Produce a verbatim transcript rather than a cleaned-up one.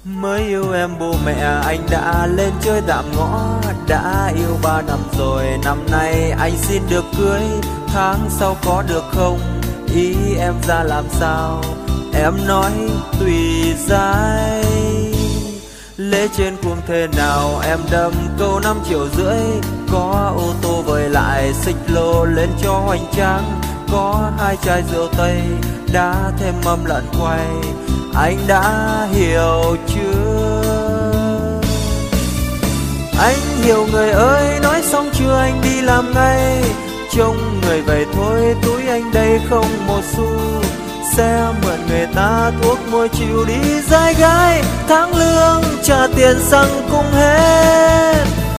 Mới yêu em bố mẹ anh đã lên chơi tạm ngõ. Đã yêu ba năm rồi, năm nay anh xin được cưới. Tháng sau có được không? Ý em ra làm sao? Em nói tùy giai. Lễ trên cuồng thế nào em đâm câu năm triệu rưỡi. Có ô tô với lại xích lô lên cho hoành tráng. Có hai chai rượu tây đã thêm mâm lợn quay. Anh đã hiểu chưa? Anh hiểu người ơi, nói xong chưa anh đi làm ngay. Trông người về thôi, túi anh đây không một xu. Xe mượn người ta thuốc môi chịu đi dai gái. Tháng lương trả tiền xăng cũng hết.